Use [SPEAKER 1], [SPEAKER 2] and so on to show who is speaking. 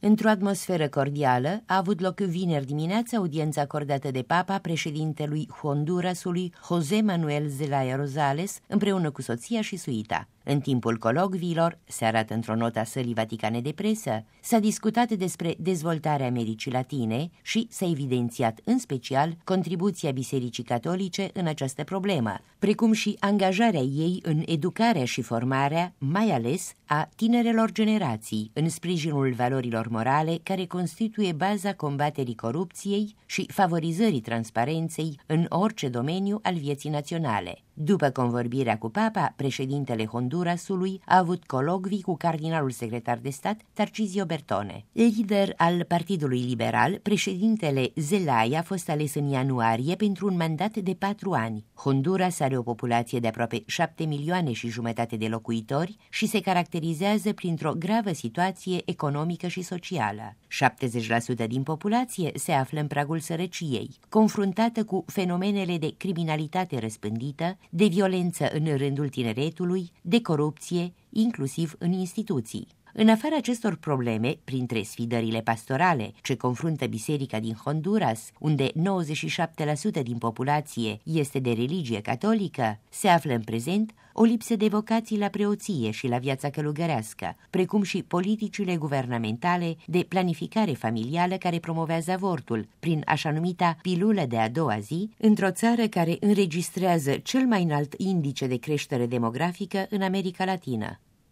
[SPEAKER 1] Într-o atmosferă cordială, a avut loc vineri dimineața audiența acordată de Papa președintelui Hondurasului José Manuel Zelaya Rosales împreună cu soția și suita. În timpul colocviilor, se arată într-o notă a Sălii Vaticane de presă, s-a discutat despre dezvoltarea Americii Latine și s-a evidențiat în special contribuția Bisericii Catolice în această problemă, precum și angajarea ei în educarea și formarea, mai ales a tinerelor generații, în sprijinul valorilor morale care constituie baza combaterii corupției și favorizării transparenței în orice domeniu al vieții naționale. După convorbirea cu Papa, președintele Hondurasului a avut colocvii cu cardinalul secretar de stat Tarcisio Bertone. Lider al Partidului Liberal, președintele Zelaya a fost ales în ianuarie pentru un mandat de 4 ani. Honduras are o populație de aproape 7 milioane și jumătate de locuitori și se caracterizează printr-o gravă situație economică și socială. 70% din populație se află în pragul sărăciei, confruntată cu fenomenele de criminalitate răspândită, de violență în rândul tineretului, de corupție, inclusiv în instituții. În afara acestor probleme, printre sfidările pastorale ce confruntă biserica din Honduras, unde 97% din populație este de religie catolică, se află în prezent o lipsă de vocații la preoție și la viața călugărească, precum și politicile guvernamentale de planificare familială care promovează avortul, prin așa numita pilulă de a doua zi, într-o țară care înregistrează cel mai înalt indice de creștere demografică în America Latină.